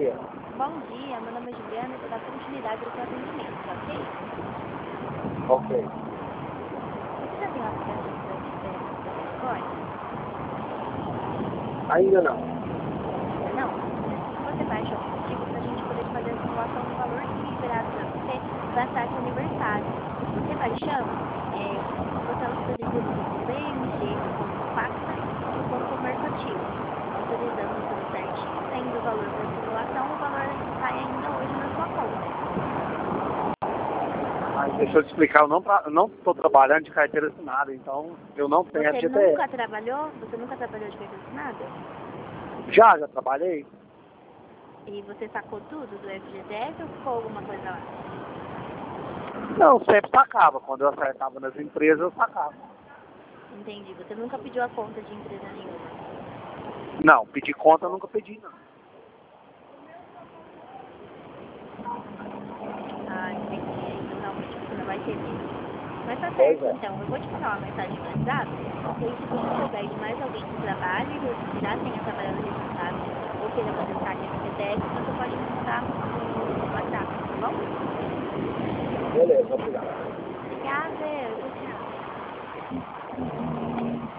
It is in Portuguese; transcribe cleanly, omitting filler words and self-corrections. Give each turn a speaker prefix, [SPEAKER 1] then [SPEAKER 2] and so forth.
[SPEAKER 1] dia.
[SPEAKER 2] Bom dia, meu nome é Juliana e vou dar continuidade ao seu atendimento, ok?
[SPEAKER 1] Ok.
[SPEAKER 2] Você já tem o aplicativo da no seu telefone?
[SPEAKER 1] Ainda não.
[SPEAKER 2] Não? Você baixa o aplicativo para a gente poder fazer a simulação do valor que liberado para você para seu aniversário. Você baixando, você autoriza o preencher o ponto pasta e o ponto mercantil. Autorizando tudo certinho, tendo o valor da simulação, o valor está ainda hoje na sua conta.
[SPEAKER 1] Mas deixa eu te explicar, eu não estou trabalhando de carteira assinada, então eu não tenho
[SPEAKER 2] Você
[SPEAKER 1] FGTS.
[SPEAKER 2] nunca trabalhou de carteira assinada?
[SPEAKER 1] Já trabalhei?
[SPEAKER 2] E você sacou tudo do FGTS ou ficou alguma coisa lá?
[SPEAKER 1] Não, sempre sacava. Quando eu acertava nas empresas, eu sacava.
[SPEAKER 2] Entendi. Você nunca pediu a conta de empresa nenhuma?
[SPEAKER 1] Não, pedir conta eu nunca pedi, não.
[SPEAKER 2] Ah, entendi. Então realmente você não vai ter isso. Mas tá
[SPEAKER 1] Pois
[SPEAKER 2] certo,
[SPEAKER 1] é.
[SPEAKER 2] então. Eu vou te mandar uma mensagem no WhatsApp. E aí, se você souber de mais alguém que trabalhe, que já tenha trabalhado registrado, ou queira fazer saque de FGTS, você pode me mandar no WhatsApp, tá bom?
[SPEAKER 1] Beleza, obrigado.